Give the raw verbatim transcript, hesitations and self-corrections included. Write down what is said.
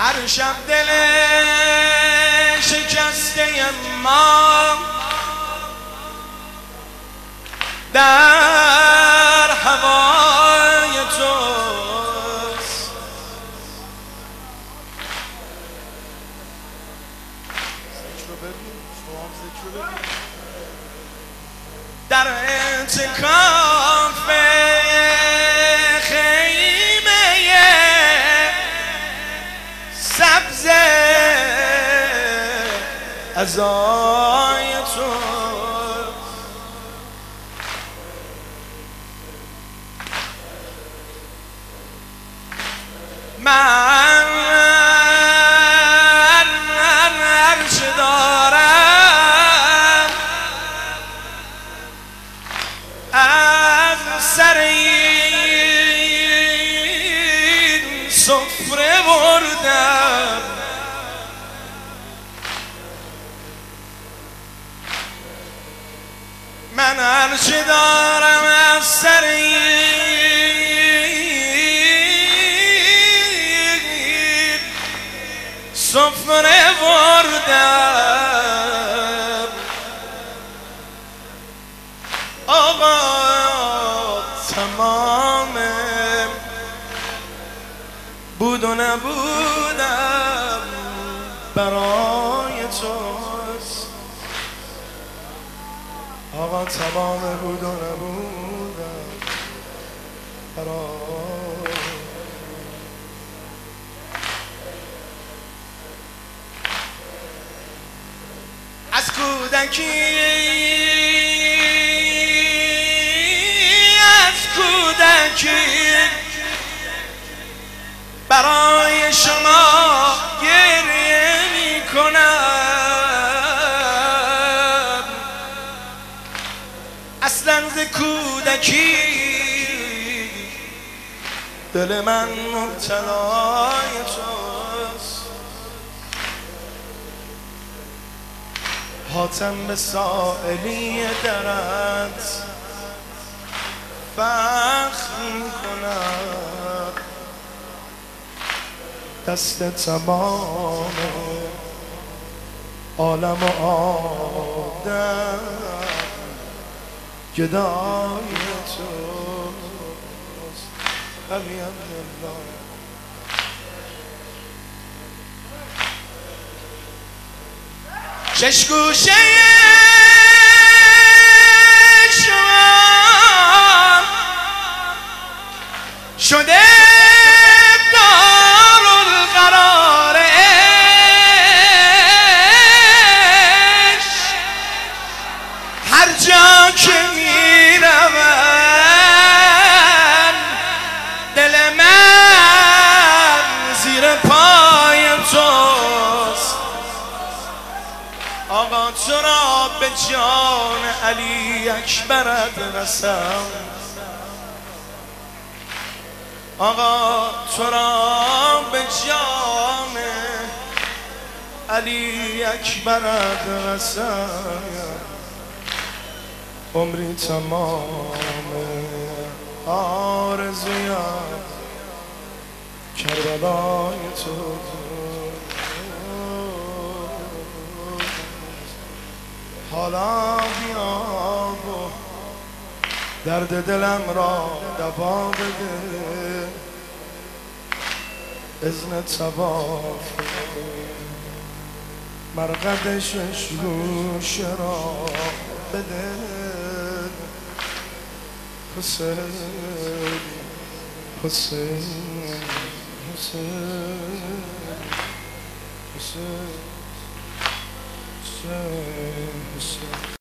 هر شب دل شکسته ما در هوای توست. در اعتکاف خیمه سبز عزای تو من هرچه دارم از سر این سفره بردم. من هرچه دارم از سر این سفره بردم. آقا تمام بود و نبودم برای توست. آقا تمام بود و نبودم برای از کودکی از کودکی برای شما گریه می کنم. اصلا ز کودکی دل من مبتلای توست. حاتم به سائلی درت فخر کنم. دست تمام عالم و آدم گدای توست. علی عبدالله شش گوشه شما شده دارالقرار عشق. هر جا که میروم دل من زیر پای توست. آقا تو را به جان علی اکبرت رسم. آقا تو را به جان علی اکبرت رسم. عمری تمام آرزویم کربلای تو. حالا بیا و درد دلم را دوا بده. اذن طواف مرقد شش گوشه را بده. حسین حسین حسین حسین حسین حسین